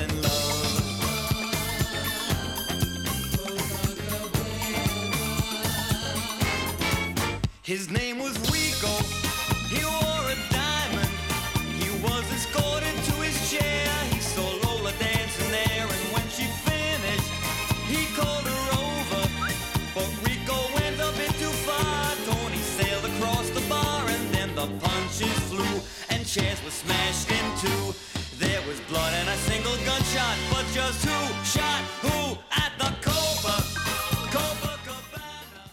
in love. His name was Rico, he wore a diamond. He was escorted to his chair. He saw Lola dancing there, and when she finished, he called her over. But Rico went a bit too far. Tony sailed across the bar, and then the punches flew, and chairs were smashed in two. There was blood and a single gunshot, but just who shot who?